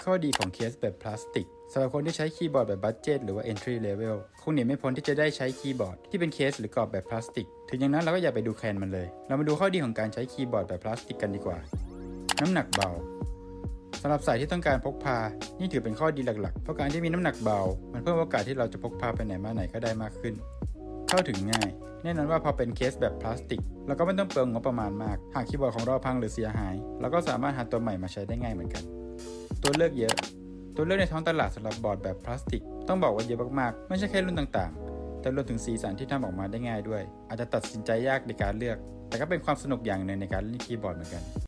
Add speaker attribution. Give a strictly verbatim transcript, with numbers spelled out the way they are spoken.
Speaker 1: ข้อดีของเคสแบบพลาสติกสำหรับคนที่ใช้คีย์บอร์ดแบบบัดเจ็ตหรือว่า entry level คงหนีไม่พ้นที่จะได้ใช้คีย์บอร์ดที่เป็นเคสหรือกรอบแบบพลาสติกถึงอย่างนั้นเราก็อย่าไปดูแคลนมันเลยเรามาดูข้อดีของการใช้คีย์บอร์ดแบบพลาสติกกันดีกว่าน้ำหนักเบาสำหรับสายที่ต้องการพกพานี่ถือเป็นข้อดีหลักๆเพราะการที่มีน้ำหนักเบามันเพิ่มโอกาสที่เราจะพกพาไปไหนมาไหนก็ได้มากขึ้นเข้าถึงง่ายแน่นอนว่าพอเป็นเคสแบบพลาสติกเราก็ไม่ต้องเปลืองงบประมาณมากหากคีย์บอร์ดของเราพังหรือเสียหายเราก็สามารถหาตัวใหม่มาใช้ได้ง่ายเหมือนกันตัวเลือกเยอะตัวเลือกในท้องตลาดสำหรับบอร์ดแบบพลาสติกต้องบอกว่าเยอะมากๆไม่ใช่แค่รุ่นต่างๆแต่รวมถึงสีสันที่ทำออกมาได้ง่ายด้วยอาจจะตัดสินใจยากในการเลือกแต่ก็เป็นความสนุกอย่างหนึ่งในการเล่นคีย์บอร์ดเหมือนกัน